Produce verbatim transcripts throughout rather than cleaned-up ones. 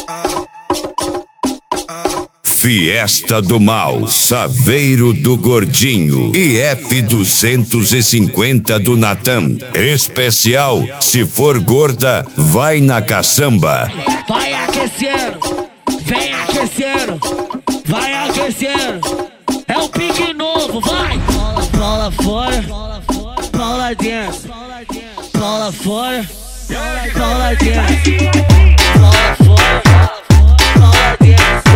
Fiesta do Mal, Saveiro do Gordinho e F duzentos e cinquenta do Natan. Especial, se for gorda, vai na caçamba. Vai aquecendo, vem aquecendo, vai aquecendo. É o pique novo, vai! Bola fora, bola dentro, bola fora, bola dentro, bola fora, bola dentro.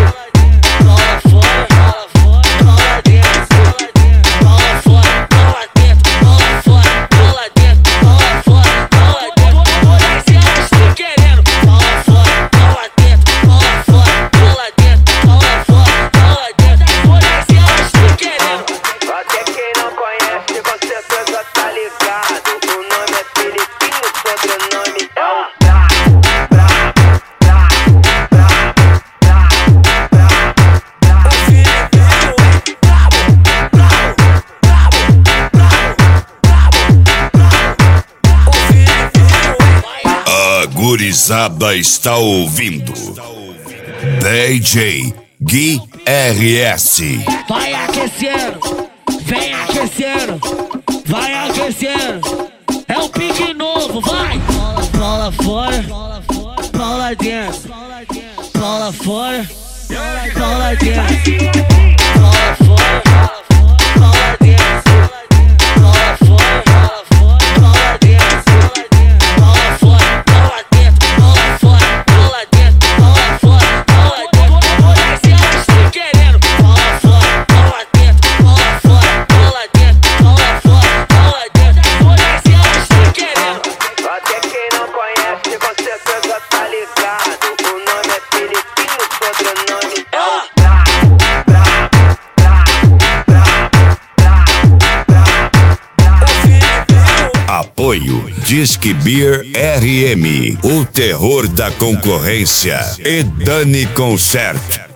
Gurizada está ouvindo D J Gui R S. Vai aquecendo, vem aquecendo, vai aquecendo. É o pique novo, vai! Bola fora, bola dentro, bola fora, bola dentro, bola fora, bola dentro, bola fora, bola dentro. Apoio Disque Beer R M, o terror da concorrência, e Dani Concert.